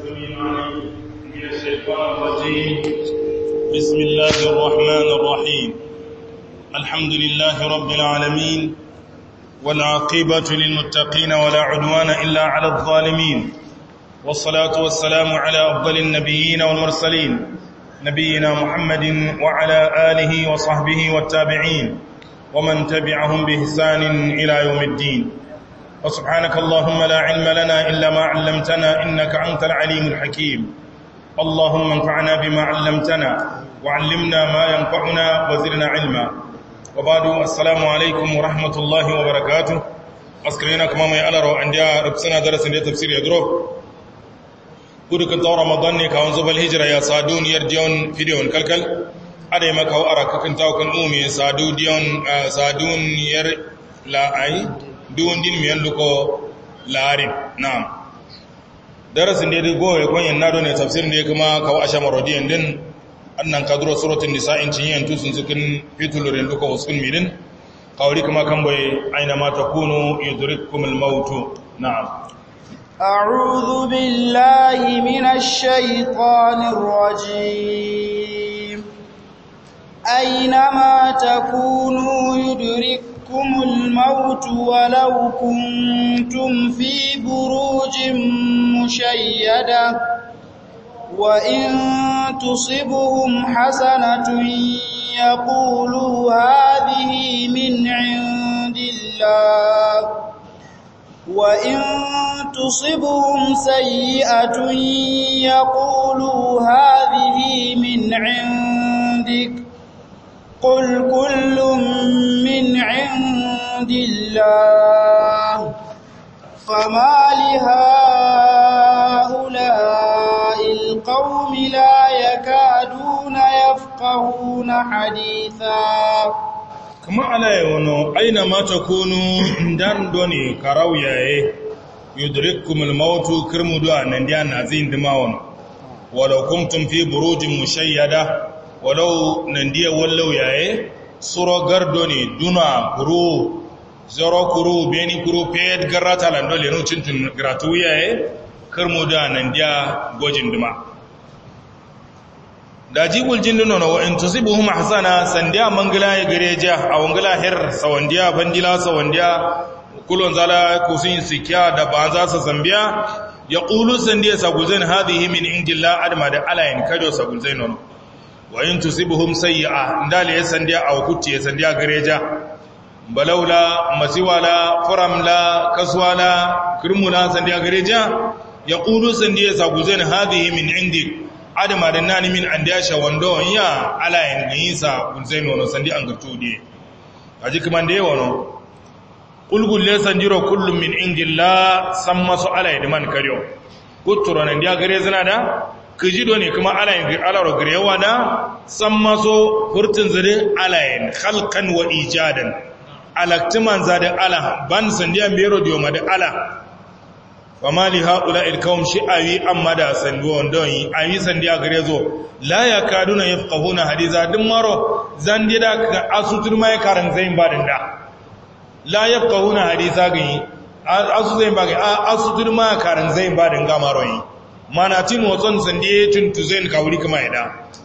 من الشيطان الرجيم. بسم الله الرحمن الرحيم. الحمد لله رب العالمين، والعاقبة للمتقين ولا عدوان إلا على الظالمين، والصلاة والسلام على أفضل النبيين والمرسلين نبينا محمد وعلى آله وصحبه والتابعين ومن تبعهم بإحسان إلى يوم الدين. وسبحانك اللهم لا علم لنا إلا ما علمتنا إنك أنت العليم الحكيم. اللهم انفعنا بما علمتنا وعلمنا ما ينفعنا وزدنا علما. وبعد السلام عليكم ورحمة الله وبركاته. أذكرنا كما ما يألروا عندها ربسنا درس تفسير يدرو قدك الدور رمضان كون زبل الهجرة يا صادون يرجون فيديون كالكل أدي ما كو أراك كنتاو كن أمي صادون ير لا أي دون دين ميان لكو لارب. نعم درس دي go ko yan nado ne tafsirin da kuma kawo asha marodiyan din annan kadro suratul nisa in cin yan tusun sukin fitulurin duka usul midin kawri kuma kan boye aina ma takunu yudrikumul maut. na'am a'udhu billahi minash shaitanir rajim. aina ma takunu yudrikumul maut walau kuntum fi burujin mushayyada وإن تصبهم حسنة يقولوا هذه من عند الله وإن تصبهم سيئة يقولوا هذه من عندك قل كل من عند الله فما لهؤلاء القوم لا يكادون يفقهون حديثا. كما على يونو أينما تكونوا دان دوني كراوية يدرككم الموت كرمدوا ننديا نازين دماون ولو كنتم في بروج مشيدة ولو ننديا ولو ياي سورة غردوني دونا كرو zoro kuru beni kuru ped garata lando le no cintun gratuya karmo da nan dia gojin duma da jibul jinnu no wa in tusibuhum ahsana sandiya mangala ya gareja a wangala her sawandiya bandila sawandiya kulon zala kusin sikya da banza sa zambiya yaqulu sandiya sagulzain hadhihi min indillah adma da alayin kajo sagulzain no wa in tusibuhum sayyi'a ndale sandiya aw kutti sandiya gareja balaula masiwala furamla kaswala kirmuna sandiya gareja yaqulu sandiya saguzan hadhihi min indik adama danani min andiyasha wando ya ala en isa kunzaino no sandi an gurtudi aji kamande wono qulgul le sanjiro kullu min indillah samma su ala edman karyo kuturo nan dia garezana da kijido ne kuma ala en alaro garewa da samma so furtun zare ala en khalqan wa ijadan alaktiman za da ala ban sandiya mero dioma da ala fama li haula ilkawm shi'awi amma da sanduwan don yi ayi sandiya gare zo la yakaduna yafqahuna haditha din maro zandida ga asutur mai karan zain badin da la yafqahuna haditha gani asu zain bagi asutur mai karan zain badin ga maro yi mana tin wotson sandiye tun tuzain kawuri kuma ida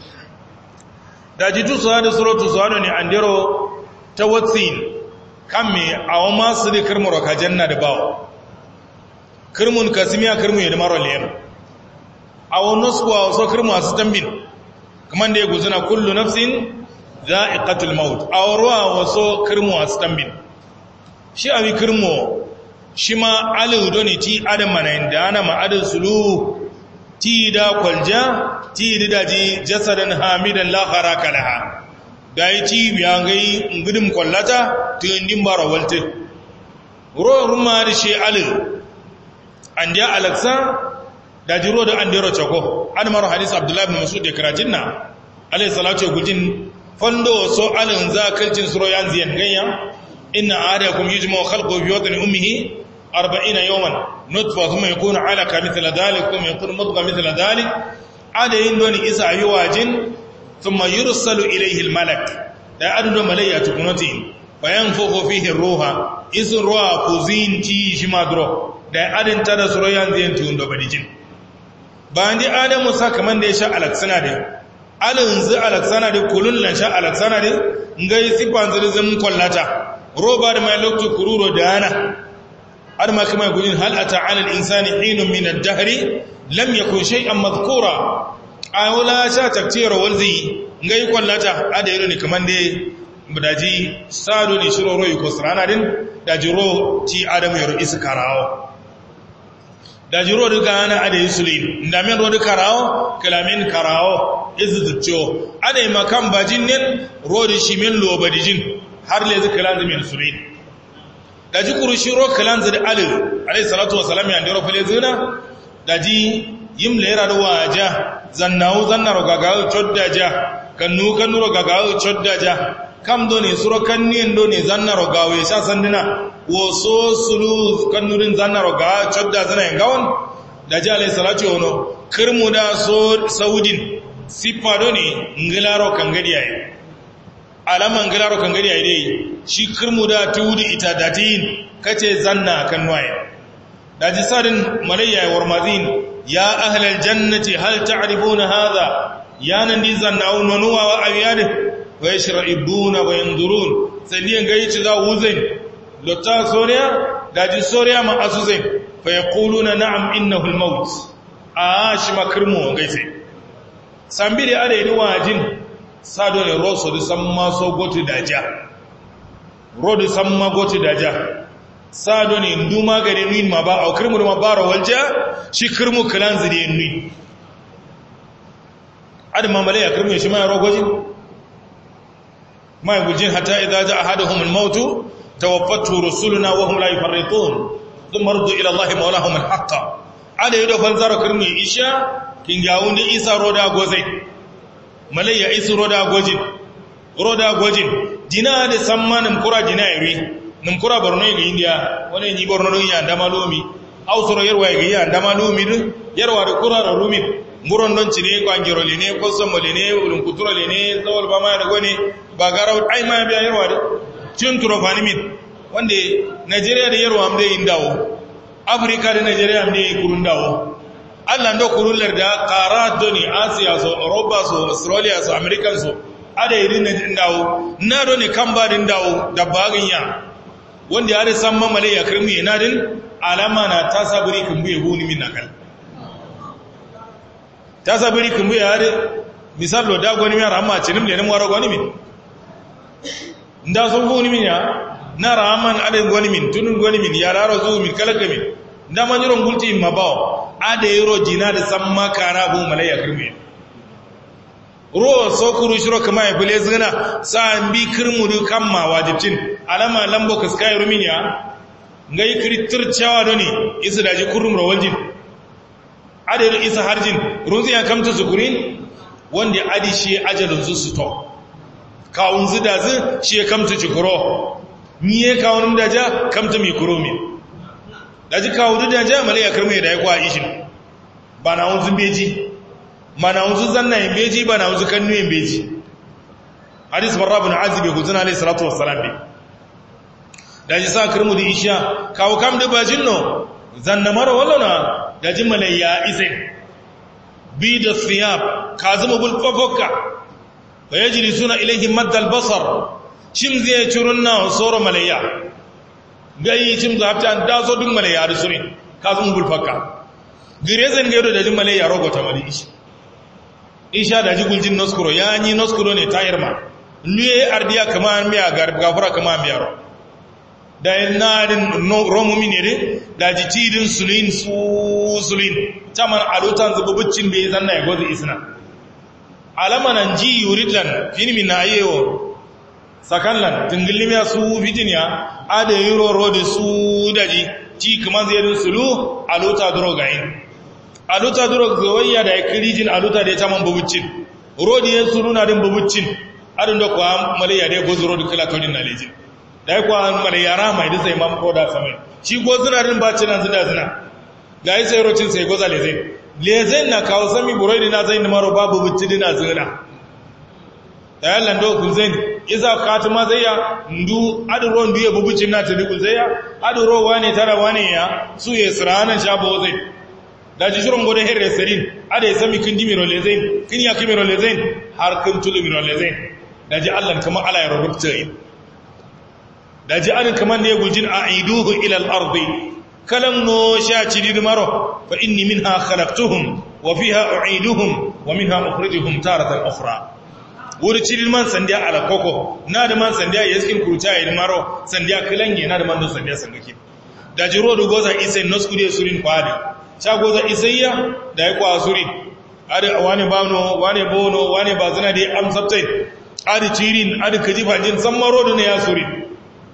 da jitu suhada suratu suhada ne andero tawatsin kamme awama su da kirmuro ka janna da bawo kirmun kasimiya kirmu ya da maro liyam awon nuskuwa so kirmu a su tambin kuma da ya guzuna kullu nafsin za'iqatul maut awruwa waso kirmu a su tambin shi abi kirmu shi ma alu ne ti adam mana inda ana ma adal sulu ti da kwalja ti da daji jasadan hamidan la kharaka laha da yi ci biya gai gudun kwallata tundin bara walte ruwan ruma da shi alin an diya alaksa da jiro da an dero cako an mara hadis abdullahi bin masu da karajin na alayhi salatu gujin fando so alin za kalcin suro yan ziyan ganya inna ahadakum yujma'u khalqu fi watni ummihi 40 yawman nutfa thumma yakunu alaka mithla dhalik thumma yakunu mudghah mithla dhalik adayin doni isa yi wajin thumma yursalu ilayhi almalak da adu malayya tukunati fayanfukhu fihi ruha isun ruha kuzin ti shi madro da adin tada suro yan ziyan tun do badijin ba ndi adamu sa kaman da ya sha alaksana da alinzu alaksana da kulun lan sha alaksana da ngai sifan zirzin kwallata roba da mai lokacin kururo da yana har ma kuma gudun hal ata ala al-insani hinun min ad-dahr lam yakun shay'an madhkura awla sha taktira walzi ngai kwallata ada ne kaman da daji sado ne shiro royi ko sarana din da jiro ti adamu yaro isa karawo da jiro duka ana ada insulin da men ro duka karawo kalamin karawo izzuccio ada makan bajin nen rodi shimin lobadijin har le zakalan da insulin da ji kurushiro kalan da ali alayhi salatu wassalam ya ndiro fale zuna da ji yim lera da waja zannawu zannaro gagawo choddaja kannu ro gagawo choddaja kam do ne suro kannien do ne zannaro gawe sha sandina wo so sulu kannurin zannaro ga chodda zana ngawon da ji alayhi salatu wono kirmu da so saudin sifa do ne ngilaro kangadi yayi alama ngilaro kangadi yayi dai shi kirmu da tudi ita datin kace zanna kanwaye da ji sadin malayya warmazin ya ahlal jannati hal ta'rifuna hadha ya nan di zanna nuwa wa ayyad wa yashra'ibuna wa yanzurun saniyan gayi ci za wuzain lotta soriya da ji soriya ma asuzain fa yaquluna na'am innahu al-maut shi makirmu gaise sambiri are ni wajin sado ne roso du samma so goti daja rodu samma goti daja sado ne nduma gare nuin ma ba au kirmu ma bara walja shi kirmu kalan zide nui adama malaya kirmu shi ma rogojin ma yujin hatta idza jaa ahaduhum al-maut tawaffatu rusuluna wa hum la yufarritun thumma ruddu ila allahi mawlahum al-haqq ada yido fanzaro kirmu isha kingawundi isa roda gozai malaya isu roda gojin dina da sammanin kura dina yayi nim kura borno ga india wani ni borno don ya damalumi ausoro yarwa ga ya damalumi dun yarwa da kura da rumi muron don cine kwangiro le ne ko somo le ne ulun kutura le ne zawal ba ma da gone ba garau ai ma biya yarwa da cin turofani min wanda Nigeria da yarwa am dai indawo Africa da Nigeria am dai kurun dawo Allah ndo kurullar da qarat doni Asia so Europa so Australia so American so ada irin dawo na do ne kan ba din dawo da bagin ya wanda ya san mamale ya kirmu yana din alama na tasaburi kun buye goni min nakal tasaburi kun buye hade misal lo da goni mi ramma cinim le ne mo goni min nda so goni min ya na raman ade goni min tunun goni min ya raro zu min kalaka min nda manyiron gulti mabawo ada yiro jina da samma kara bu malaya kirmu ro so kuru shiro kama ya bule zina sa bi kirmu du kamma wajibcin alama lambo kaskai ruminya ngai kritir chawa doni isa daji kurum rawalji ade isa harjin runzi ya kamta zukurin wanda adi shi ajalun su to kawun zida zu shi ya kamta jikuro miye kawun daja kamta mi kuromi daji kawun daja malaya kirmu da ya kwa ishin bana wunzun beji mana wuzu zanna yin beji ba na wuzu kannu yin beji hadis barra bin azib ya huzuna alayhi salatu wassalam bi da ji sa kirmu da isha kawo kam da bajin no zanna mara wallana da ji malayya isai bi da siyab kazuma bul fafokka wa yajlisuna ilayhi madda al basar shim zai curunna soro malayya gai shim za ta da so dun malayya da suri kazuma bul fakka girezan gaido da ji malayya rogota mali isha da ji guljin noskuro ya yi noskuro ne tayar ma luye ardiya kama an biya gafura kama an biya ro da yana din romu minere da ji tidin sulin taman alutan zububuccin bai zanna ya gozi isna alama nan ji yuridlan filmi na yewo sakanlan tingilimiya su fitiniya ada yuro rodi su daji ci kuma zai sulu aluta drogain aluta duro zawayya da kirijin aluta da ya taman babuccin rodi ya suruna din babuccin adin da kwa malaya da gozu rodi kala todin na lejin da kwa malaya rama idan sai man koda samai shi gozuna din ba cinan zina ga yi sai rocin sai goza lezen na kawo sami burodi na zai maro babu bucci dina zina da yallan do kun zai isa katima zai ya ndu aduro ndu ya babuccin na ta dikul zai ya aduro wane tara wane ya su ya siranan shabo zai da ji shirin gode herre serin ada ya sami kin dimiro lezain kin ya kimiro lezain har kin tulu miro lezain da ji Allah kamar ala ya rubta da ji an kamar ne guljin aiduhu ila al-ardi kalam no sha cidi maro fa inni minha khalaqtuhum wa fiha u'iduhum wa minha ukhrijuhum taratan ukhra wuri cidi man sandiya ala koko na da man sandiya yaskin kuruta yi maro sandiya kilange na da man sandiya sangake da jiro da goza isai noskude surin kwadi sha goza isaiya da ya kwa surin ada wani bano wani bono wani bazina da amsabtai ada cirin ada kajifajin san maro da ne ya surin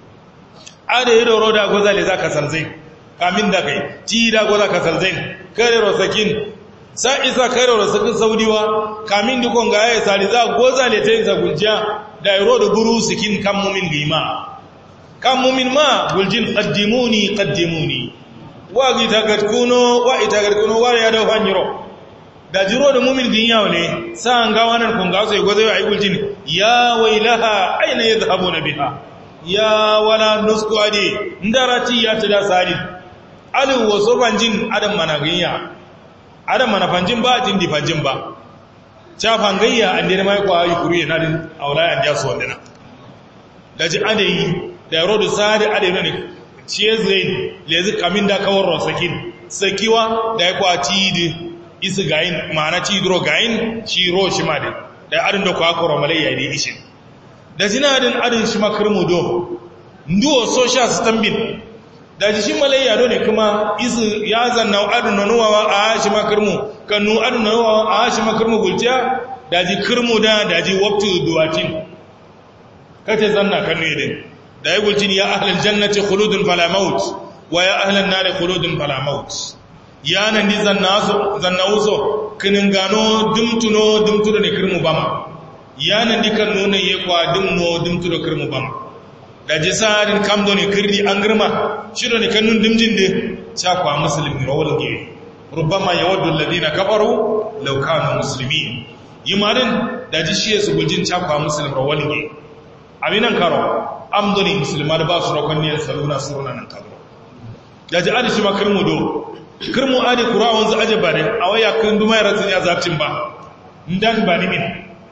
ada yi doro da goza le zaka salzai kamin da kai ci da goza ka salzai kare rosakin sa isa kare rosakin saudiwa kamin dukon ga ya sali za goza le tayin sa guljiya da yaro da guru sikin kan mumin lima kan mumin ma guljin qaddimuni wa gitagatkuno wa ya da hanyiro da jiro da mumin dinyawo ne sa an ga wannan kun ga sai goza ai guljin ya wailaha aina yadhhabuna biha ya wala nusku ade ndarati ya tada sari alu waso banjin adam managiya adam manafanjin ba jin difanjin ba cha fangayya ande mai kwa yi kuriye na din aulaya an jasu wandana daji ade yi da rodu sari ade ne ciye zai lezi kamin da kawar rosakin sakiwa da ya kwa tidi isi gayin ma'ana tidro gayin shi ro shi ma da adin da kwa koro malayya ne ishin da jinadin adin shi makirmu do nduwo social stambin da ji shi malayya do ne kuma isu ya zanna adin nanuwa a shi makirmu kanu adin nanuwa a shi makirmu gulciya da ji kirmu da ji wabtu duwatin kace zanna kanu yadin da ya gulcin ya ahlal jannati khuludun fala maut wa ya ahlan nari khuludun fala maut ya nan di zanna uso kinin gano dumtuno ne kirmu bama yanan dikan nuna ye kwa dimno dimtudo kirmu bam da jisarin kamdo ne kirdi an girma shiro ne kannun dimjin de cha kwa muslimin rawal ge rubbama yawaddu alladhina kafaru law kanu muslimin yimarin da ji shi su guljin cha kwa muslim rawal ge aminan karo amdo ne muslimar ba su rakon ne saluna suruna nan karo da ji adi shi ma kirmu do kirmu adi qur'an zu ajaba ne awaya kin dumai ratsin ya zabtin ba ndan ba ni min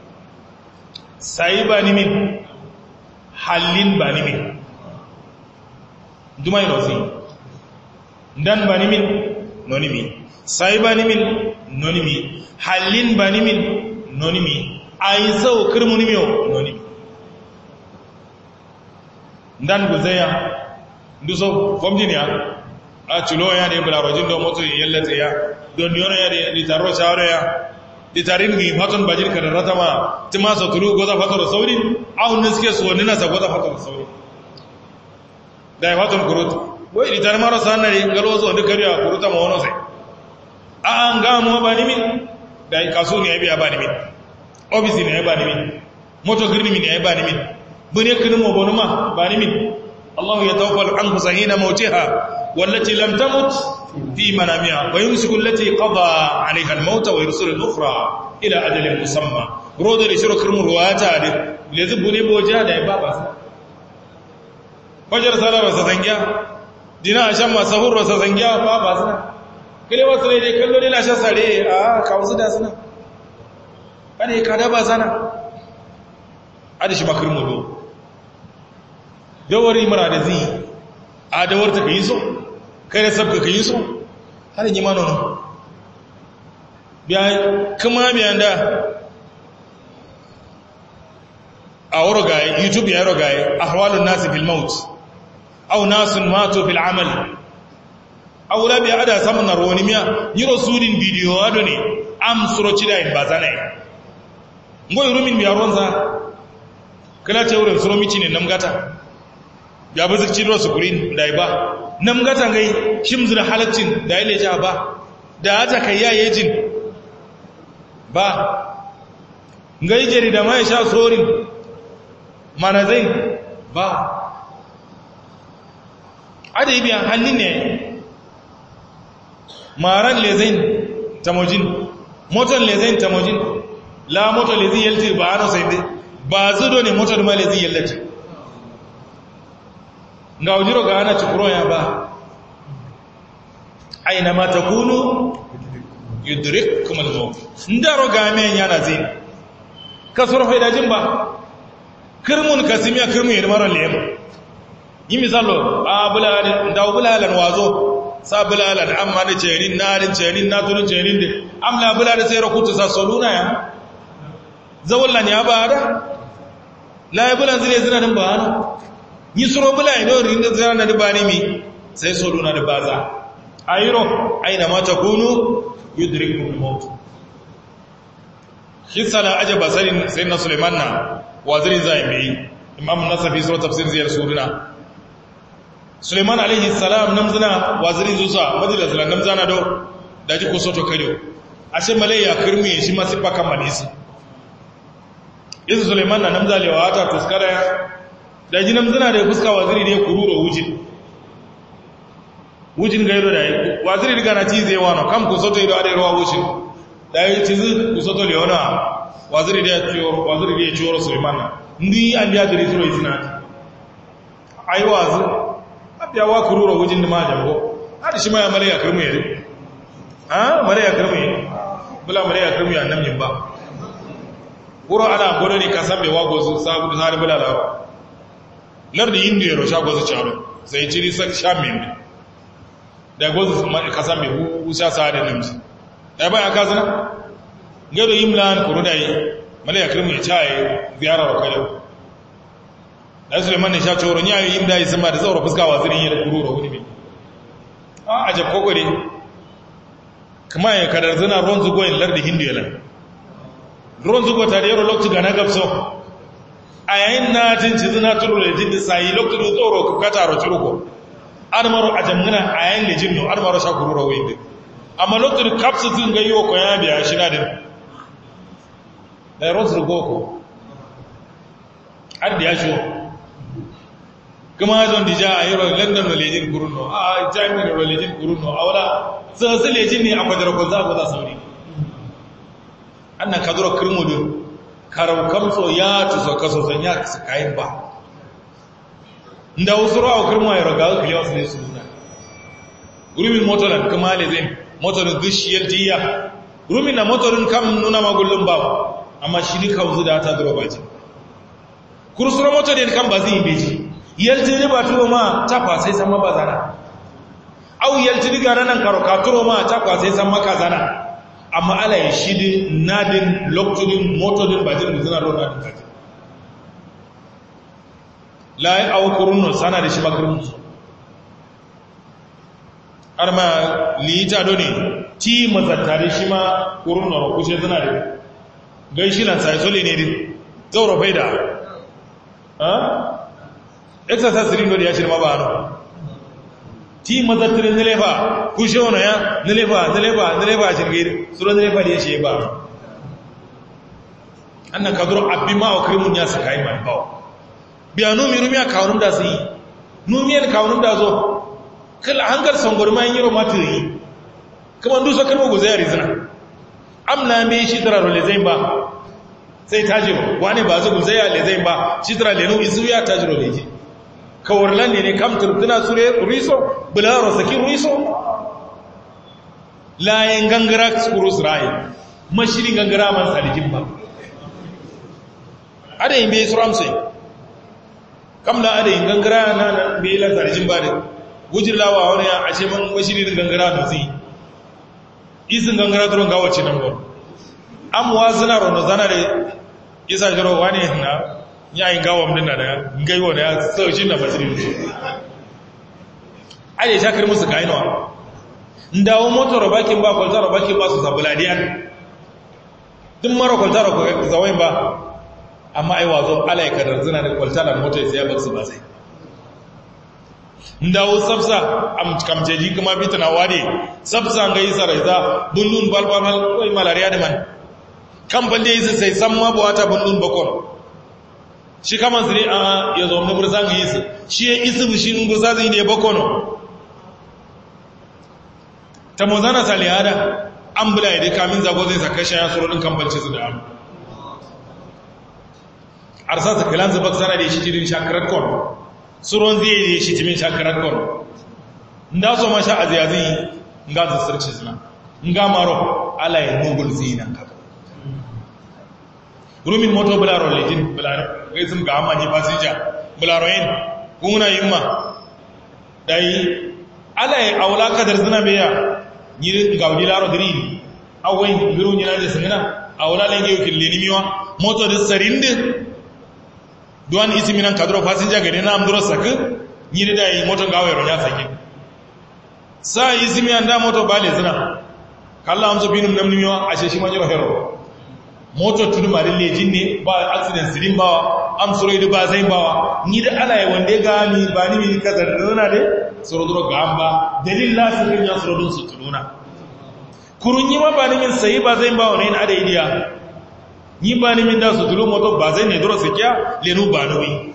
sai ba ni min halin ba ni min dumai rozi dan ba ni min noni mi sai ba ni min noni mi halin ba ni min noni mi ai sau kirmu ni miyo noni mi dan guzaya nduso fomjiniya a chulo ya de bula rojin do moto yellete ya don yono ya de litaro shawara ya ditarin gi faton bajir kada ratama timasa tulu goza fator sauri awun ne suke so nina sa goza fator sauri dai faton kurut boy ditar maro sanare galo zo de kariya kuruta mo wono sai a an ga mu ba ni min dai kasu ne abi ba ni min obisi ne ba ni min moto girni min ne ba ni min bune kinu mo bonuma ba ni min Allah yatawaffal anhu sahina mautiha والتي لم تمت في منامها ويمسك التي قضى عليها الموت ويرسل الأخرى إلى أجل مسمى رود لشرك رواياتا لذبني بوجهة بابا فجر سالة رسسنجا دينا عشان ما سهور رسسنجا بابا سنا كلي وصلي دي كلو دي لاشا سالي كاوزو دا سنا أني كادابا سنا أدش مكرمو دو دوري مراد زي adawarta ka yi so kare sabka ka yi so har yi ma nono kuma biyan da a warogaye youtube ya rogaye ahwalun nasi fil maut au nasun matu fil amal au labi ada samun narwani miya yi rasulin bidiyo ado ne am suroci da yin bazana yi ngoyi rumin biya ruwansa kala ce wurin suromici ne namgata ya bi zikci ruwa su kurin da ba nan gata gai shimzir halaccin da ya leja ba da ta kai yaye jin ba gai jari da mai sha sorin mana zai ba adayi biyan hannun ne maran lezain tamojin motar lezain tamojin la motar lezin yalti ba ana sai dai ba zudo ne motar ma lezin yalti ga ujiro ga ana cikuro ya ba aina ma takunu yudrikum al-maut ndaro game yana zin kasoro faida jin ba kirmun kasimiya kirmun yir maron lem yi misalo a bulal da bulalan wazo sa bulalan amma da cerin na turun cerin da amla bulal sai rakutu sa soluna ya zawallan ya ba da la bulan zile zina din ba na yi suro bulal ne rin da zina da ba ne mi sai soluna da baza ayiro aina ma takunu yudrikum al-maut hisala ajaba sarin sayyidina Sulaiman na wazirin zai mai imam nasafi sura tafsir ziyar suruna Sulaiman alaihi salam namzana wazirin zusa madila salam namzana do daji ko soto kado ashe malaya kirmi shi ma sifa kan manisi izu Sulaiman na namzalewa ata tuskara daji namzana da fuska waziri ne kururo wujin gairo da waziri diga na cize wano kam ku soto ido ade ruwa wujin da yi cizi ku soto leona waziri da ya ciwar Sulaiman ndi an ya diri suro izina ai wazi abiya wa kururo wujin da ma jambo hadi shi ma ya malaya kirmu yare malaya kirmu yare bula malaya kirmu ya nan yin ba wuro ana godo ne ka sambe wa gozu sabu da har bula lawa lardi indiya ro sha gozu charo sai jiri sak shamin da gozu ka sambe usa sa da namji da ba aka zana gado yimlan kuro dai malaya kirmu ya chaye ziyara wa kayo da Suleiman ne sha coro ni ayi imda yi sama da zaura fuska wazirin yi da kururo wani bi a jab kokore kuma ya kadar zina ruwan zugo in lardi hindu yalan ruwan zugo ta da yaro lokacin ga na gabso a yayin na jin ci zina turu da jin da sayi lokacin tsoro ka taro ciruko an maro a jamgina a yayin da jinnu an maro sha kururo wani bi amma lokacin kapsu zin ga yi wa koya biya shi na din da ruwan zugo ko an da ya shi kuma zon dija a yiro london rolejin kurunno a jami'in rolejin kurunno a wala sai lejin ne a kwadar kwanza ko za sauri annan kadura kirmudin karau kamso ya tuso kaso san ya su kayan ba inda wasu rawa kirmo ya raga kiliya wasu ne su nuna rumin motorin kuma lezin motorin gishiyar jiya rumin na motorin kam nuna magullin ba amma shi ni kawo da ta duro baji kursura motorin kan ba zai yi beji yaltini ba turo ma takwa sai san ba zana au yaltini ga nan karo ka turo ma takwa sai san maka zana amma ala ya shidi nadin loktunin motodin bajin da zina rona din kaji la ya au kurunno sana da shi makirin su har ma lita do ne ti mazattare shi ma kurunno ro kushe zina da gaishi lan sai sole ne din zauro faida exercise ringo da ya shirma ba no ti mazattirin nilefa ku shi wani ya nilefa shirgiri suro nilefa da ya shi ba annan ka zuru abin ma a kirimun ya su kayi mai bawa biya numiya kawunum da su yi numiyar kawunum da zo kala hangar sangwar ma yin yi romatin yi kuma dusa kalmo guzai a rizina amna mai shi tara role zai ba sai tajiro wani ba su guzai a lezai ba shi tara lenu isu ya tajiro leji kawarlan ne kam turbina sure riso bularo sakin riso layin gangara kurus rai mashirin gangara man salikin ba adayin bai suram sai kam da adayin gangara na bai lan salikin ba da wujin lawa wani a ce man mashirin gangara da zai isin gangara duron gawace nan ba amuwa suna rono zana da isa jiro wani na yayin gawam din da gaiwo da ya sauci na fasirin su ai shakar musu kainawa ndawo motor bakin ba kwaltar bakin ba su sabuladiyan din mara kwaltar ko zawain ba amma ai wazo alai kadar zina da kwaltar da motar sai ya bar su ba sai ndawo sabsa am kamjeji kuma bitana wade sabsa ngai saraiza bundun balbal koi malaria da man kan bande yi sai san ma buwata bundun bakon shi kaman zire a ya zo mu burzan yi su shi ya isu shi nun burza zai ne bakono ta mozana salihada an bula ya dai kamin zago zai saka shi ya suro din kambalci su da amu arsa ta kalan zubak sana da shi tirin shakarar kon suron zai yi shi timin shakarar kon nda so ma sha aziyazi nga zu sirci zina nga maro ala ya nugul zina ka rumin moto bularo lejin bularo gaisum ga amma ni passenger bularo yin kuna yimma dai ala ya aula kadar zina beya ni gaudi laro green awai biru ni na da singina aula lenge yokin leni miwa moto da sarinde duwan isi minan kadro passenger gari na amduro saka ni da yi moto gawe ro ya sake sa isi minan da moto bale zina kalla amso binum namni miwa ashe shi manyo hero moto tudu mari lejin ne ba accident sirin ba am soro idu ba zai bawa ni da ala ya wande ga ni ba ni mi kaza dona de soro duro gamba dalil la su kin ya soro dun su tuluna kurun yi ma ba ni min sai ba zai bawa ne ada idiya ni ba ni min da su tulu moto ba zai ne duro sikiya lenu ba nuwi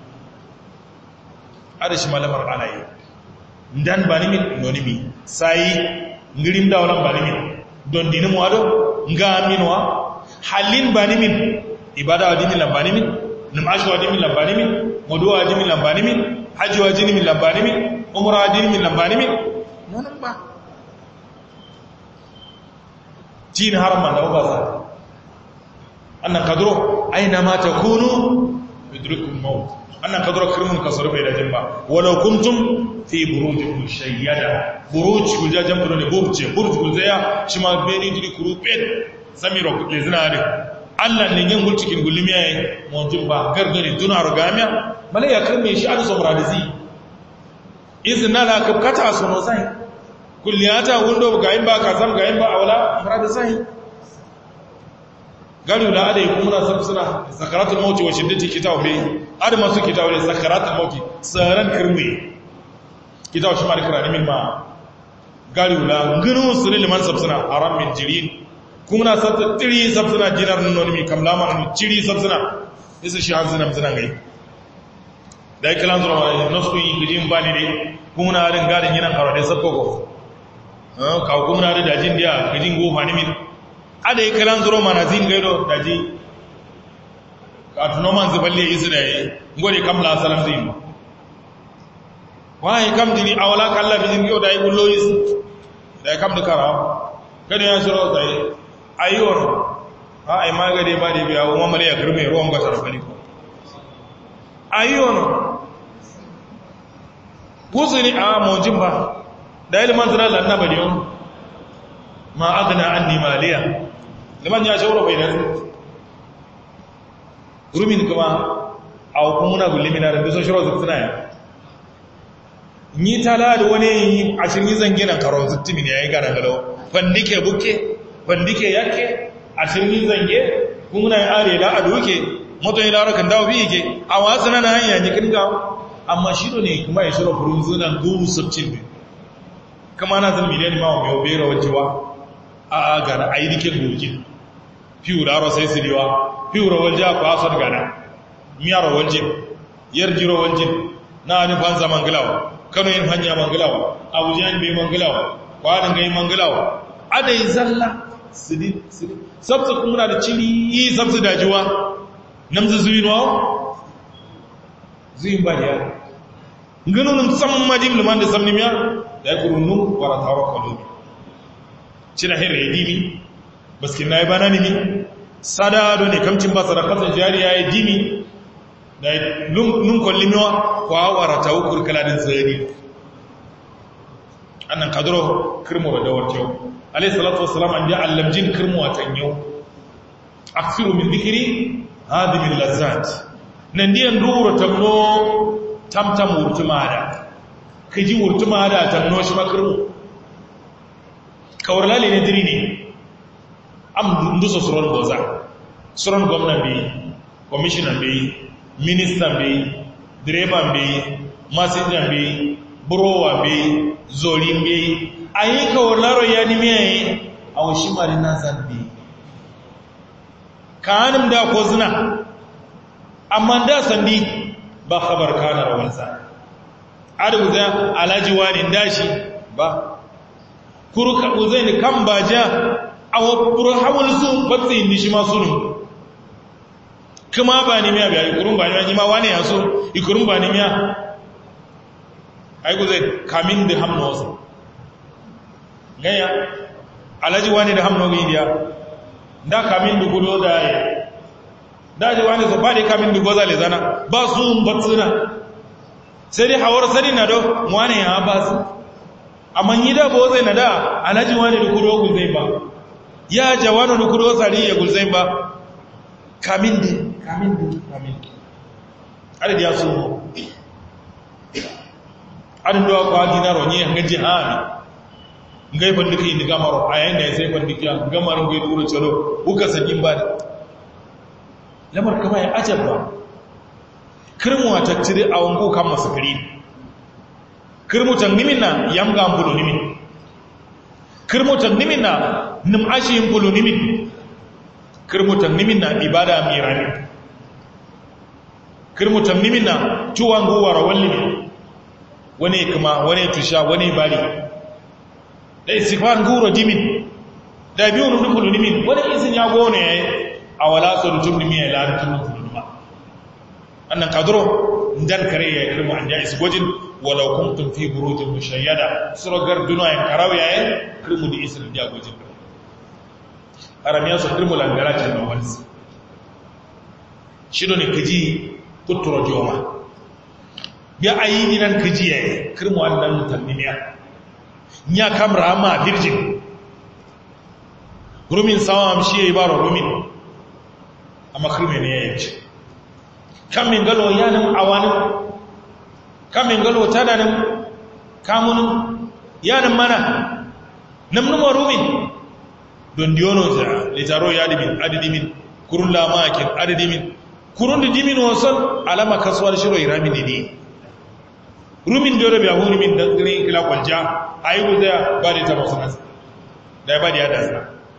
ada shi malamar ala yi ndan ba ni min noni mi sai ngirim da wala ba ni min don dinu mu ado nga minwa halin bani min ibada wa dini lambani min numashi wa dini lambani min mudu wa dini lambani min haji wa dini lambani min umra wa dini lambani min nonon ba jini haram da ba sa annan kadro aina ma takunu yudrikum maut annan kadro kirmun kasar bai da jimba walau kuntum fi burujin mushayyada buruj kujajan burune burj kuzaya shi ma beni jiri kurupet samiro le zinare Allah ne yin mulkin gulmiya yayin monjin ba gargare dunar gamiya malaya kirme shi adu somradizi izna la kapkata sono sai kulliyata wundo ga in ba ka zam ga in ba awla mradisai galu la adai kuma suna sakaratul maut wa shiddati kitaw bi adu masu kitaw ne sakaratul maut saran kirme kitaw shi ma kirani min ma galu la ngunu sulaiman sabsuna haram min jirin kuma sabta tiri sabsuna jinar noni mi kamlama ni tiri sabsuna isa shi hanzuna mzuna ngai dai kalan zura wala nosu yi gidin bani ne kuma na rin gadin yana karo da sabko ka kuma na da dajin dia gidin go fani min ada yi kalan zura mana zin gaido daji ka tuno man zuballe isu da yi ngode kamla salam zin wai kam dini awala kalla bijin yo dai bullo isu dai kam da kara kada ya shiro dai ayyuwar ha ai magade ba da biya wa male ya kirme ruwan gasa da fani ayyuwar kusuri a mojin ba da ilman zira lanna ba diyon ma agna anni maliya liman ya shawara bai nasu rumin kuma a hukumuna gulimina da biso shiro zuttuna ya ni tala da wani ashirin zanginan karo zuttumin ya yi gana galo fandike buke bandike yake a cikin zange kuna yin are da a duke moto yi larakan dawo biyu ke a wasu na hanya ne kin gawo amma shiro ne kuma ya shiro furin zunan guru sabcin ne kama na zan miliyan ma mai obera wajewa a gana a yi dikin dokin fiye da aro sai siriwa fiye da waje a kwasar gana miyar waje yarjiro waje na nufan zaman gulawa kano yin hanya mangulawa abuja yin bai mangulawa kwanan gai mangulawa adai zalla sidi sabta kuma da cili sabta dajiwa namzu zuwinwa zuwin ba ya ganunin sammadin liman da samnimiya da ya kurunnu wara taro kwallo cina hira ya dimi baskin na yi bana nimi sadado ne kamcin ba sadakatun jariya ya dimi da nun kwallimiwa kwa wara tawo kurkaladin tsari annan kaduro kirmo da warkewa alayhi salatu wassalam an ja allamjin kirmo watan yau aksiru min dhikri hadhihi al-lazzat nan diyan duro tamno tamtam wurtumada kaji wurtumada tamno shi makirmo kawarlale ne diri ne am nduso suron goza suron gwamnan bi commissioner bi minister bi driver bi messenger bi burowa bi zorin bi ayi kawarlaro ya nimi yayi a washi mari na zambi kanin da ko zina amma da sandi ba khabar kana rawansa adu da alaji wani dashi ba kurka uzaini kan baja aw burhawul su batsi ni shi ma sunu kuma ba ni miya bai kurun ba ni ma wani yaso ikurun ba ni miya ai guzai kamin da hamnosa gaya alaji wani da hamno bidiya da kamin du gudo da ya da ji wani su fadi kamin du goza le zana ba su batsuna sai dai hawar sani na do wani ya ba su amma yi da bo zai na da alaji wani du gudo gulzai ba ya jawano du gudo sari ya gulzai ba kamin adadi ya su adin da kwa dinaro ne ga jihani ngai bandika indi gamaro ayen ne sai bandika gamaro ngai duro chalo uka sakin ba lamar kama ya ajabba kirmu a tattire a wango kan masakari kirmu tannimin na yamga ambulo nimin kirmu tannimin na numashi ambulo nimin kirmu tannimin na ibada mirani kirmu tannimin na tuwan gowar wallimi wani kuma wani tusha wani bari da istifan guro dimin da biyu nufulu nimin wani izin ya gone ya yi a wala so rutum nimi ya larutun nufulu nima annan kaduro dan kare ya kirmu an ja isi gwajin walau kuntum fi burujin mushayyada surogar duna yan karaw ya yi kirmu da isir da gwajin aramiya su kirmu langara ce na wani shido ne kiji kuturo joma ya ayi gidan kiji ya yi kirmu an dan mutannimiya nya kamra ma virgin rumin sawam shi yayi baro rumin amma kirme ne yayi ci kamin galo yanin awani kamin galo tadanin kamun yanin mana namnu rumin don diono za litaro yadimin adidimin kurun lamakin adidimin kurun didimin wasan alama kasuwar shiro iramin ne rumin dole biya hurumin da tsirin kila kwalja a yi wuza ba da ta masu nasa da ya ba da ya dasa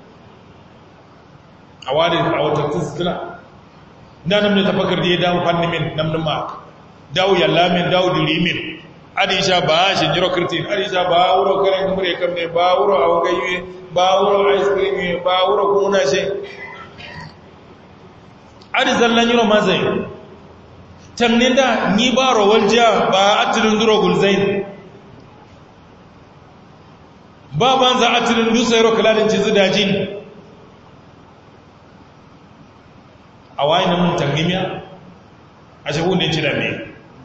a wani a watattun sutura na namni tafakar da ya dawo fannimin namnin ma dawo yallamin dawo dirimin adisha ba shi jiro kirtin adisha ba wuro karen kumure kamne ba wuro a wagayi ba wuro ice cream ba wuro kuna shi adizallan yiro mazai tanne da ni ba rawar jiya ba a tilin duro gulzain ba ban za a tilin dusa yaro kalalin cizi dajin a wayi na mun tangimiya a shagun da ci da mai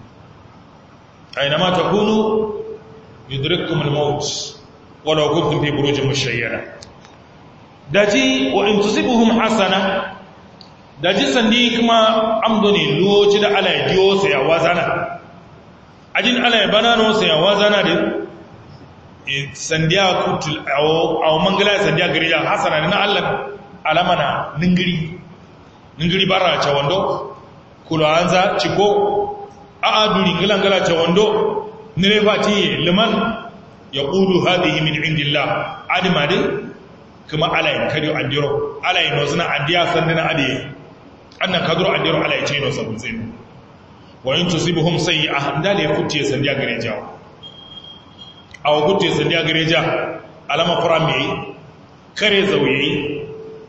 a ina mata kunu yudrikkum al-maut wala kuntum fi burujin mushayyara daji wa in tusibuhum hasana da ji sandi kuma amdoni loci da ala ya diyo sai ya wazana ajin ala ya banano sai ya wazana da sandiya kutul a mangala sandiya gariya hasana na Allah alamana ningiri bara cha wando kulo anza ciko a aduri ngala cha wando nire fati liman yaqulu hadhihi min indillah adimade kuma ala ya kariyo andiro ala ya nozuna andiya sandina adiye annan kaduru addiru ala ya ce no sabun zai wa in tusibuhum sayyi'ah dal ya kutte sandiya gareja aw kutte sandiya gareja alama farami kare zauyi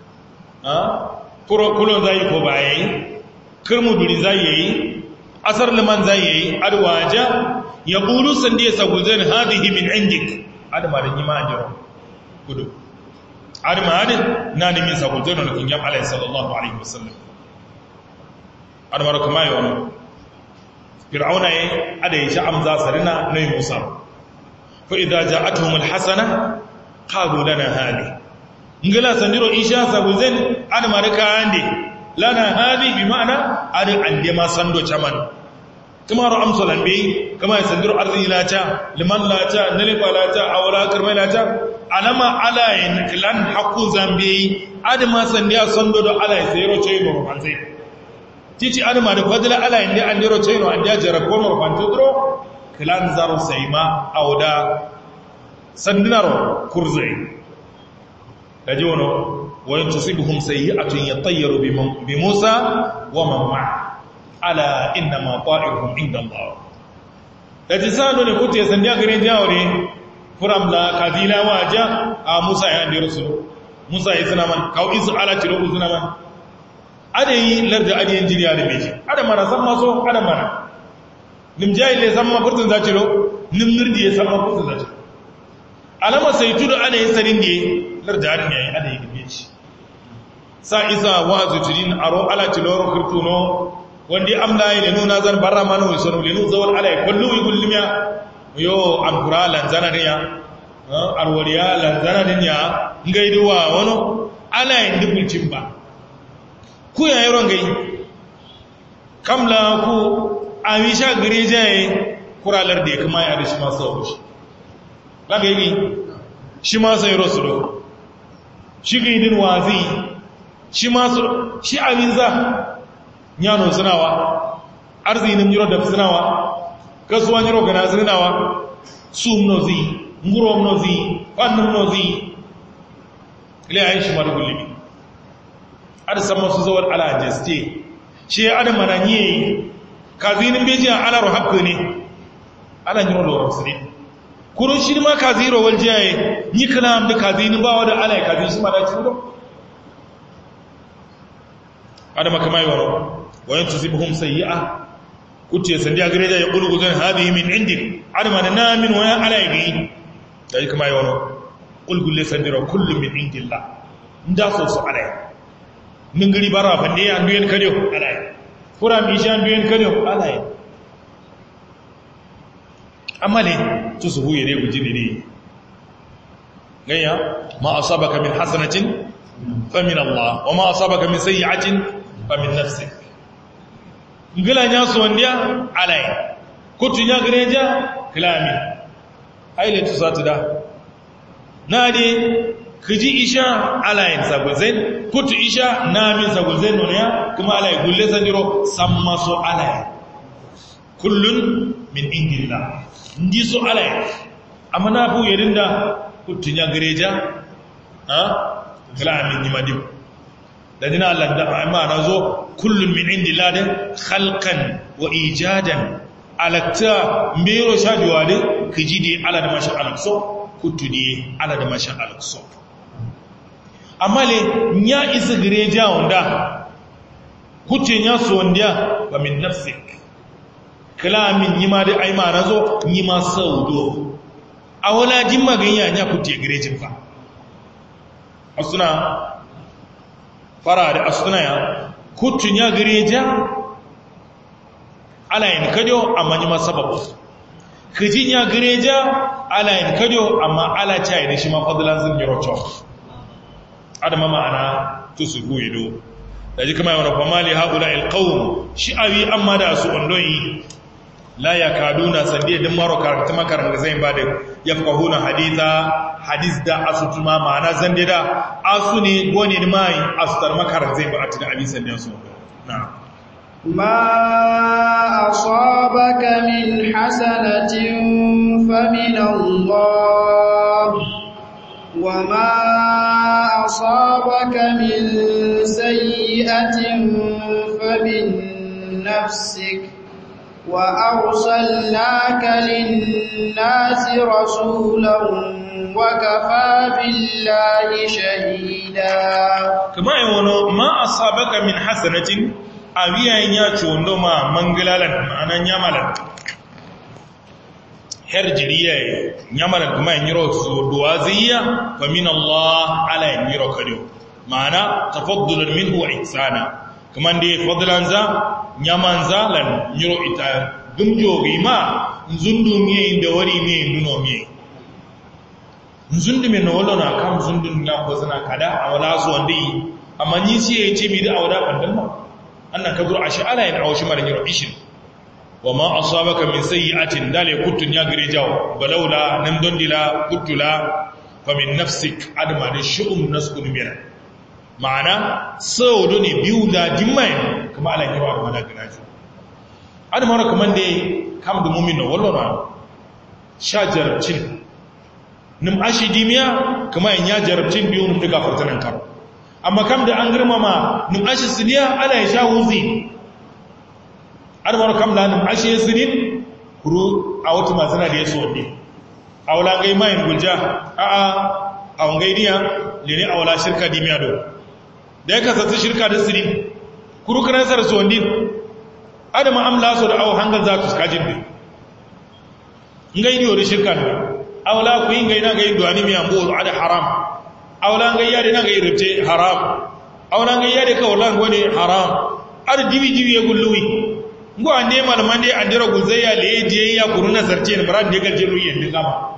kuro kulon zai ko bayi kirmu duri zai yi asar liman zai yi adwaja yaqulu sandiya sabun zai hadihi min indik adama da yima ajiro kudu adama adin na min sabun zai no kin jam alaihi sallallahu alaihi wasallam adamar kuma yi wani fir'auna ya ada yi sha'am za su rina na yi musa fa idha ja'atuhum alhasana qalu lana hadi ngala sandiro isha sabu zen adamar ka ande lana hadi bi ma'ana adi ande ma sando chaman kuma ro amsalan bi kuma ya sandiro arzini lata liman lata nalifa lata awla karmai lata alama alayin klan hakku zambi adama sandiya sando do alai sayro cheyno manzai titi adama da fadila ala inda an dero chino an da jara kono fantudro kilan zaro sayma awda sandinaro kurzai daji wono wa tusibuhum sayi'atun yatayyaru bi Musa wa man ma'a ala inna ma ta'iruhum inda Allah daji sano ne kutte sandiya gare jawre furam la kadila waja a Musa ya ndiro su Musa ya zina kaw isu ala tiro uzuna man adayi larda adiyin jiriya da meji ada mana san maso ada mana nim jahile san ma furtun zaciro nim nirdi ya san ma furtun zaciro alama sai tudu ana yin sanin da lardarin yayi ada yi gabe shi sa isa wazu tidin aro ala tiloro kirtuno wandi amla ile nuna zan barra manu sunu linu zawal ala kullu yugulmiya yo amkura lanzana riya arwariya lanzana dinya ngaiduwa wono ala indi bulcin ba ku ya yaron gai kamla ku amisha garejaye kuralar da ya kuma ya da shi masu abu shi laga yi shi masu yi rosu shi gaidin wazi shi masu shi aminza yano sinawa arzinin yiro da sinawa kasuwan yiro gana sinawa sum nozi ngurom nozi fannin nozi ile ayin shi mara gulmi adisa masu zawar ala jeste shi adam mananye kazinin bejiya ala rohabku ne ala yiro da rosu ne kuro shi ma kaziro waljiyaye ni kalam da kazinin bawa da ala kazin shi ma da ci do adama kama yi waro wayan tusibuhum sayyi'a kuce sandiya gareja ya qulu zan hadhihi min indik adama na min wa ala yi dai kama yi waro qul gulle sandira kullu min indillah nda so so ala ningiri bara fande ya nduyen kadiyo ala fura mi shan nduyen kadiyo ala amma ne tusuhu yare gujini ne ganya ma asabaka min hasanatin fa min Allah wa ma asabaka min sayyi'atin fa min nafsik ngila nya so ndia alai kutu nya gereja kalami aile tu satu da nadi kiji isha alai sabulzain kutu isha namin sabulzain no ya kuma alai gulle sandiro samma so alai kullun min indillah ndi so alai amma na fu yerinda kutu nya gereja kalami ni madim da dina Allah da amma nazo kullun min indillah da khalqan wa ijadan alakta mbiro shadiwa de kijidi ala da masha Allah so kutudi ala da masha Allah so amma le nya isa gereja onda kuce nya so ondia wa min nafsik kalamin yima da ai ma nazo yima saudo awala jimma ganya nya kuce gerejin fa asuna fara da asuna ya kutun ya gereja ala yin kado amma ni masababu kijin ya gereja ala yin kado amma ala chai da shi ma fadlan zin yorocho adama ma'ana tusugu yido da ji kama yana famali haula alqawm shi'awi amma da su ondoyi la yakaduna sande din maro karanta makaran da zai bada yafqahuna hadis da asutuma ma'ana zande da asu ne gone ni mai astar makaran zai ba atina abin sande su na'am ما أصابك من حسنة فمن الله وما أصابك من سيئة فمن نفسك وأرسلناك للناس رسولا وكفى بالله شهيدا كما يقول ما أصابك من حسنة abiyan ya condo ma mangalalan ma'anan yamalan her jiriya yamalan kuma yin yiro su duwaziya fa min Allah ala yin yiro kado ma'ana tafaddulan minhu wa ihsana kuma da fadlan za yaman za lan yiro ita gumjo ma nzundu miye da wari miye nuno miye nzundu me no wala na kam zundu na ko sana kada awala so wandi amma ni sai ya ce mi da awada bandan ma annan ka zo a shi ala yin awashi mara yiro ishin wa ma asabaka min sayyi'atin dale kutun ya gare jawo balaula nan dondila kutula fa min nafsik adma da shu'um naskun mira ma'ana saudo ne biyu da jimmai kuma ala yiro amma da ganaji adma ra kuma dai kam da mu'min no wallona shajarcin nim ashidimiya kuma in ya jarabcin biyu mun daga fartanan karo amma kam da an girmama numashi siniya ana ya sha wuzi armar kam da numashi ya sinin kuro a wata mazana da ya so ne a wula gai mayin gulja a wangai niya lene a wula shirka dimiya do da ya kasance shirka da sinin kuro kanansar so ne adama amla so da awo hangar za su kajin ne ngai ni wani shirka ne a wula ku yi ngai na gai duwani miyan bo a da haram aulan ga yade na ga irte haram aulan ga yade ka aulan gode haram ar dibi ya gulluwi ngo ande malaman dai andira guzayya le je ya kuruna sarce ne baran de ga jiru yin kama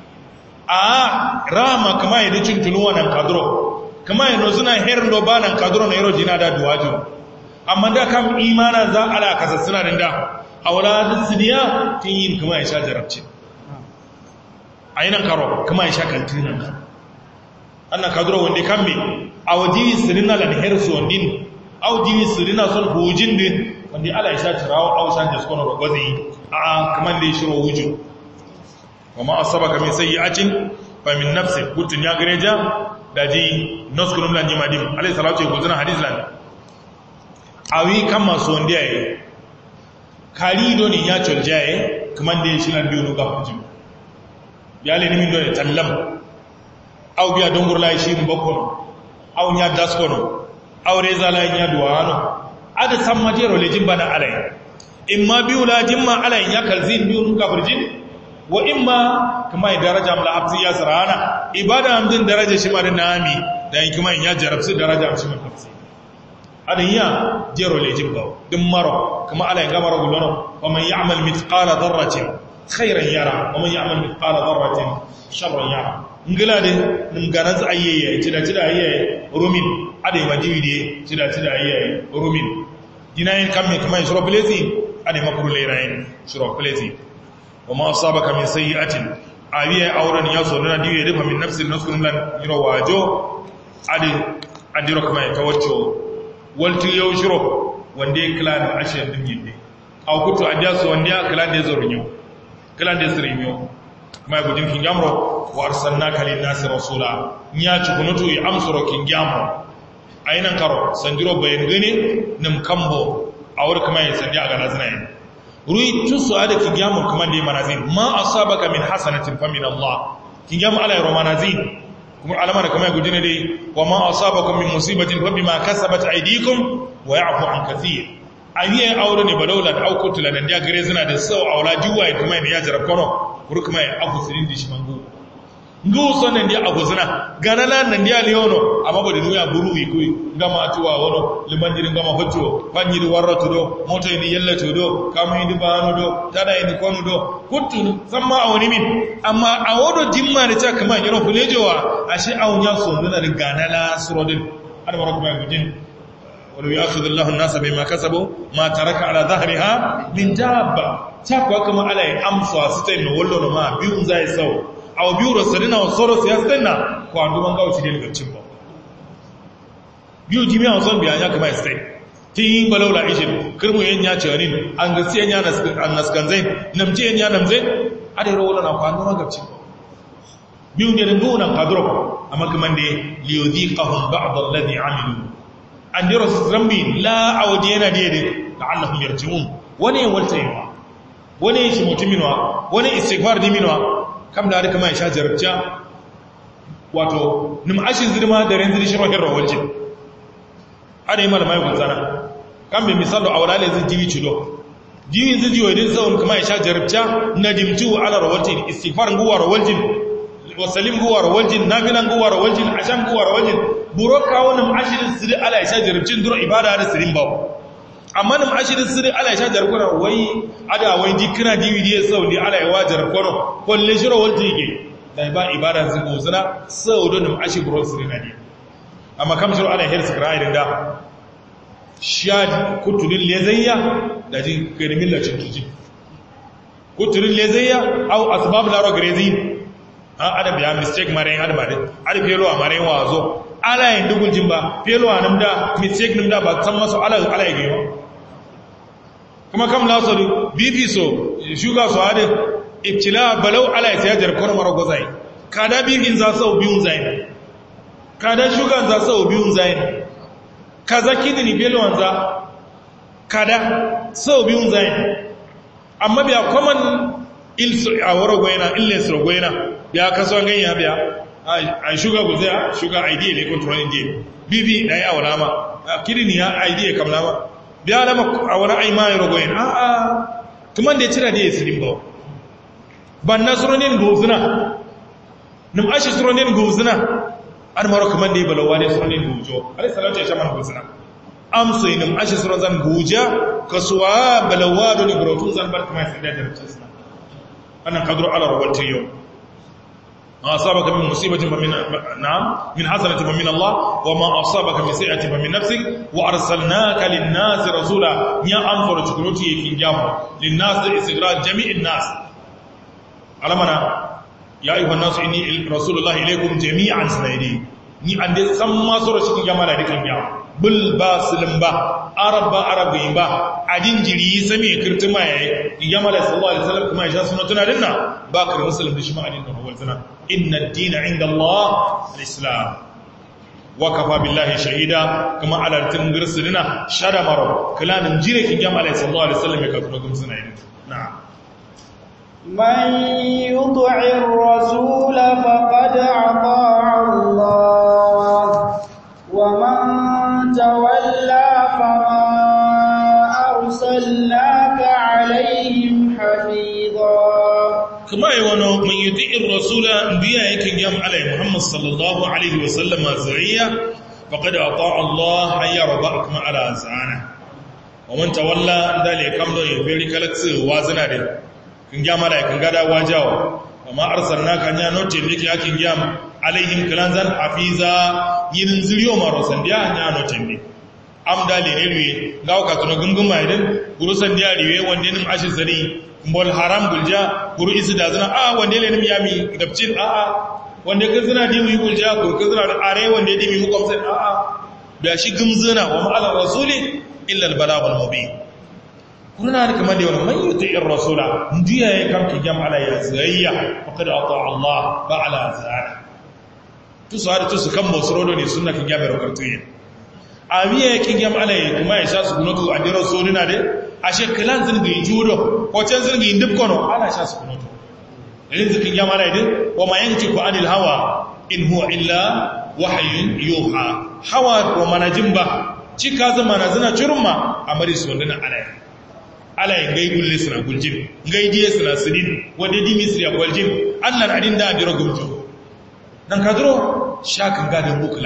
a rama kama yadda cin tunuwa nan kadro kama yadda suna herin da ba nan kadro na yaro jina da duwajo amma da kam imana za ala kasa suna da a wala sidiya tun yin kama ya sha jarabci a yi nan karo kama ya sha kantinan ka annan kadro wanda kan me a wajibi sirina lan hersu wandin a wajibi sirina son hujin din wanda ala ya sha tirawo a wasan jaskona rogwazi a kaman da ya shiro hujin وما أصابك من سيئة فمن نفسك قلت يا غريجا داجي نسكن لن يماديم عليه الصلاة والسلام يقولون حديث لنا أوي كما سونديا كالي دوني يا تشجاي كمان دي شلان بيونو غافجم يالي نمي دوني تلم أو بيا دونغور لا يشير بكون أو نيا داسكون أو ريزا لا نيا دوانو ada sammajero le jimbana alai imma biula jimma alai ya kalzin biyunu gafurjin wa imma kuma ya daraja amla abzi ya sarana ibada amdin daraja shi marin nami dan kuma ya jarabsu daraja amshi min tafsi adan ya jero lejin bawo din maro kuma ala ga maro gulono wa man ya'mal mithqala dharratin khairan yara wa man ya'mal mithqala dharratin sharran yara ngila de nim ganas ayeye cida ayeye rumin ade madiwi de cida ayeye rumin dinayin kamme kuma shiro plezi ade makru leirayin shiro plezi وما أصابك من سيئة أبيه أولا يصولنا ديوه يدفع من نفس النسكن لن يروا واجو أديرك ما يتوجه والتليو شرو واندي كلان أشياء دمين دي أو كنت أدياس واندي كلان دي زورنيو كلان دي سرينيو ما يقول جمكين جامرو وأرسلناك للناس رسولا نياتي كنتو يأمسرو كين جامرو أين انكرو سنجرو بينغني نمكمبو أورك ما يسندي أغانا زنين ruyi tusu ada kigamu kuma da manazin ma asabaka min hasanatin fa min Allah kigamu ala romanazin kuma alama da kuma gudine dai wa ma asabakum min musibatin fa bima kasabat aydikum wa ya'fu an kathir ayi aure ne balaula da aukutu la dan da gare zina da sau aula jiwa kuma ne ya jarab kono kuma ya afu sirin di shimangu ngu sonen dia afu zina ganala nan dia leono amma bodi nuya buru yi kuyi gama atuwa wono limanjiri gama hocco fanyiri warratu do moto ni yellato do kamu ni banu do tada ni konu do kuttu samma awni min amma awodo jimma ne ta kama yoro fulejowa ashe awnya sonduna da ganala surodin ada maraka mai gudin wala ya'khudhu an-nasa bima kasabu ma taraka ala dhahriha min dabba ta kwa kama alai amsa sitai no wallo no ma biun zai sau aw biyu rasulina wa soros ya stanna ko anduman gauci ne daga cin ba biyu jimiya son biya ya kuma stai tin balawla ishin kirmu yan ya ce wani an gaskiya ya naskan zai namje yan ya namje ade rawla na ko anduman gauci biyu ne nuna kadro amma kuma ne liyudhiqahum ba'd alladhi amilu an dira zambi la awdina dede la'allahum yarji'un wani waltaywa wani shi mutuminwa wani istighfar diminwa kam da kama ya sha jarabta wato nim ashin zirma da ran ziri shiro hirra waljin ada yi malamai gunzana kan bi misalo a wala zai jiwi cido jiwi zai jiwo idan zaun kama ya sha jarabta na dimtu ala rawaltin istighfar guwa rawaljin wa salim guwa rawaljin nafilan guwa rawaljin asham guwa rawaljin buro kawo nim ashin ziri ala ya sha jarabcin duro ibada da sirin bawo amma nim ashirin sirri ala ya sha jarkuna wai ada wai jikina dvd ya sau ne ala ya wa jarkuna kwalle shiro walti ke da ba ibada su ko suna sau don nim ashi bro sirri na ne amma kam shiro ala ya hirsu kira irin da shad kuturin lezayya da jin kirimin lacin tuji kuturin lezayya au asbab laro grezin an adam ya mistake marayin adabadin adafelo a marayin wazo ala yin dugun jimba felo a nan da mistake nim da ba san masu ala ya gaiwa kuma kam lasari bibi so shuga su hadin ibtila balau ala ya sayar jarkon mara gwazai kada bibin za sau biyun zai kada shugan za sau biyun zai kaza kidini belon za kada sau biyun zai amma biya common ilsu a wara goyena illes ro goyena ya kaso ganya biya a shuga guzaya shuga idea ne controlling game bibi dai awala ma kidini ya idea kamla ma biya da a wani aimayi ragoyin a'a tuman da ya cira da ya sirin ba ban na suronin gozuna nim ashi suronin gozuna an maro kaman da balawa ne sunan bujo alai salatu ya shaman gusna amso inum ashi suran zan buja kasuwa balawa do ni brotu zan bar kuma sai da tartsna ana kadru ala rawatiyo ما أصابك من مصيبة فمن من حسنة فمن الله وما أصابك من سيئة فمن نفسك وأرسلناك للناس رسولا يا أنفر تكنوتي في جامع للناس استغراق جميع الناس علمنا يا أيها الناس إني رسول الله إليكم جميعا سنيدي ni ande samma soro cikin jama'a da kan yawo bul ba sulum ba arabi ba adin jiri sami kirtima yayi jama'a sallallahu alaihi wasallam kuma ya suna tuna dinna ba kar muslim da shi ma adin da wal sana inna ad-din 'inda Allah al-islam wa kafa billahi shahida kuma ala tingirsulina shada maro kalanin jire kin jama'a sallallahu alaihi wasallam ya ka kuma gumsuna yi na'am من يطع الرسول فقد أطاع الله ومن تولى فما أرسلناك عليهم حفيظا كما يقولون من يطع الرسول بيا يكن على محمد صلى الله عليه وسلم زعيا فقد أطاع الله أي ربكم على زعانه ومن تولى ذلك كم دو يبيري كالكس وازنا دي kin gyama da kan gada wajawa amma arsalnaka nya note miki akin gyam alaihim kalanzan hafiza yin zuriyo maro sandiya nya note ne amda le rewe gawo ka tuno gungun mai din guru sandiya riwe wande nin ashi zari mbol haram gulja guru isi da zina wande le nim yami dabcin wande kan zina diwi gulja guru kan zina are wande dimi hukum sai da shi gumzuna wa ma'al rasuli illa al balagul mubin kuna da kamar da wani man yuti'ir rasula ndiya ya kamki jam'ala ya zayya faqad ata Allah ba ala zara to sai to su kan mosrodo ne sunna kin jama'ar kartuye abiya kin jam'ala ya kuma ya shasu kunoto a dira sunna de ashe kalan zin ga judo ko can zin ga indib kono ana shasu kunoto idan zikin jam'ala din wa ma yantiku anil hawa in huwa illa wahyun yuha hawa wa manajimba cika zama na zina curma amari sunna alai ala yin gai gulle suna guljin gai diye suna sirin wadda di misri a guljin allan adin da adira guljo dan ka duro shakan gadin bu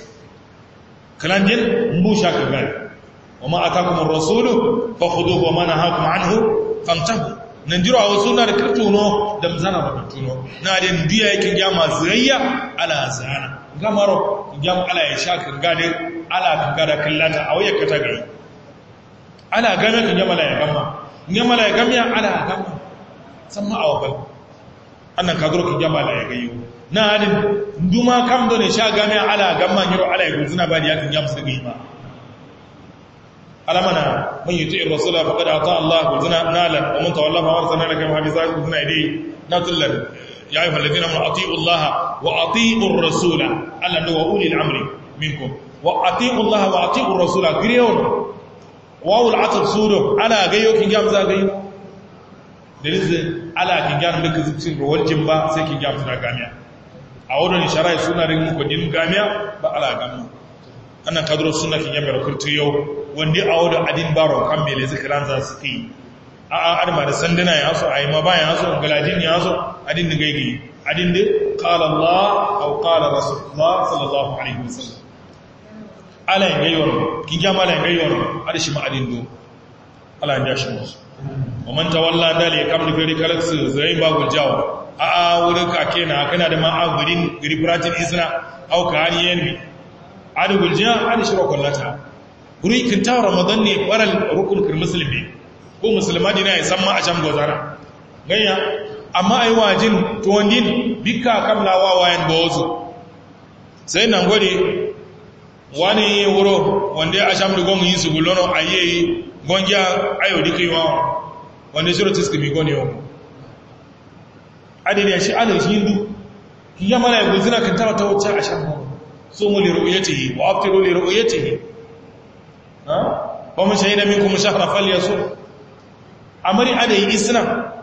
kalandin bu shakan gadin wa ma atakum ar-rasulu fakhuduhu wa ma nahakum anhu fantahu nan diro a wasu na da kirtuno da mzana ba kirtuno na da ndiya yake jama ziyayya ala zana gamaro jam ala ya shakan gadin ala kan gada kallata a wayar ka ta gai ana game kan yamala ya gama ana gama san ma awafal annan ka gurkin yamala ya gayo na hadin duma kam do ne sha game ala gama yiro ala ya guzuna ba da yakin yamsu da ma alamana man yuti ar-rasula faqad ata Allah guzuna nala wa man tawalla fa arsalna laka hafizat guzuna idai natullan ya ayyuhal ladina amanu atiu Allah wa atiu ar-rasula alla wa ulil amri minkum wa atiu Allah wa atiu ar-rasula giriyon wawul atab sudo ala gayo kin gam za gayo dalize ala kin gam da kizin rawal jimba sai kin gam tana gamiya a wannan sharai suna rin ko din gamiya ba ala gamu annan kadro sunna kin yamma kurtu yau wanda a wada adin baro kan mele zikran za su kai adama da sanduna ya so ayi ma bayan so galajin ya so adin da gaigi adin da qala Allah aw qala rasulullah sallallahu alaihi wasallam ala yin gayyawar kin kyama ala yin gayyawar adashi ma'adin do ala yin jashi musu wa man tawalla dali ya kamni feri kalaksu zai bagul jawo wurin ka kenan kana da ma'a gurin gurifratin isna au ka hani yanbi adu gulja adashi rokollata guri kin ta ramadan ne faral rukun kir muslimi ko musulma dina ya san ma a can gozara ganya amma ai wajin to wandin bikka kamlawa wayan bozo sai nan gode wani wuro wanda ya asham rigon yi su gulono a yi gongiya ayo dika yi wa wanda shiro tiski mi goni yau adini ya shi adini shi hindu ki yamma na ya gulzina kan tara ta wacce asham mu so mu liru ya tihi wa aftiru liru ya tihi ba mun shahida min kuma shahara fal ya so amari adayi isna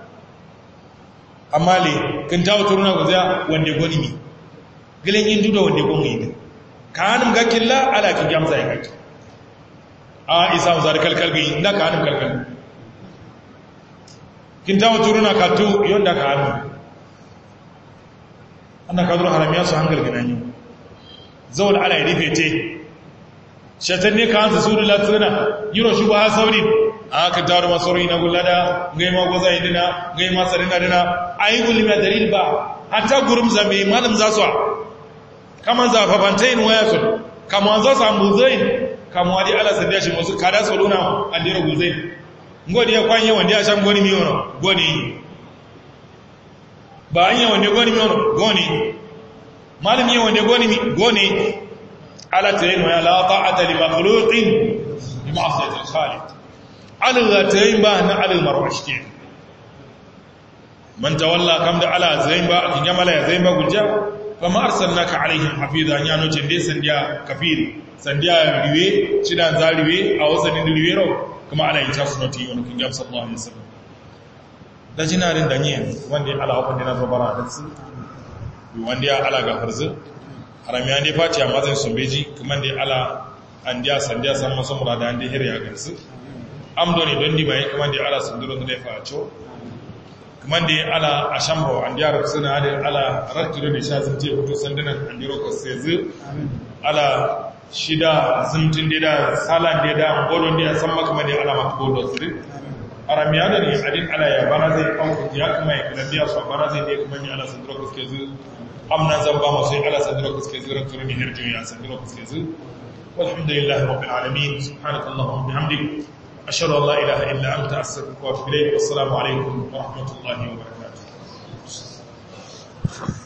amma le kan tawo turuna guzaya wanda goni mi gilan hindu da wanda goni mi kanim gakilla ala ki gamza ya kake a isa mu zar kalkal bi inda kanim kalkal kin tawo turuna katu yonda kanim anna kadru haramiya su hangal ganani zawal ala rifete shatan ne kan su da latsuna yiro shi ba sauri aka tawo masori na gullada ngai ma goza idina ngai ma sarina dina ayi gulli ma dalil ba hatta gurum zambe malam zasu kaman zafafantain waya su kaman za su ambuzain kaman wadi ala sanda shi musu kada su luna andira guzai ngodi ya kwanye wanda ya shan goni miyono goni ba anya wanda goni miyono goni malam ya wanda goni ala tayin wa la ta'ata li makhluqin bi ma'siyati al-khaliq ala tayin ba na ala marwashti man tawalla kam da ala zain ba kin yamala ya zain ba gulja fa ma arsalnaka alaihim hafiza nya no cinde sandiya kafir sandiya riwe cidan zariwe a wasanin riwe ro kuma ala ita sunati wani kin gam sallallahu alaihi wasallam da jinarin da nye wanda ala hukun dina zabara da su wanda ya ala ga farzu haramiya ne faci a mazin sumbeji kuma da ala an dia sandiya san masu murada an da hirya gansu amdo ne don di bai kuma da ala sunduro da fa cho kuma da ala ashambo an dia suna da ala rakiro ne sha sun ce fito sandunan an diro ko sai ala shida zumtin da salan da bolon da san maka da ala matbolo sirri aramiya da ne adin ala ya bana zai kawo ya kuma ya kula biya so bana zai ne kuma ni ala sunduro ko suke zu amna zamba masu ala sunduro ko suke zu rakiro ne hirjo ya sunduro ko suke zu walhamdulillahi rabbil alamin subhanakallahumma bihamdik ashhadu an la ilaha illa anta astaghfiruka wa atubu ilayk wassalamu alaikum wa rahmatullahi wa barakatuh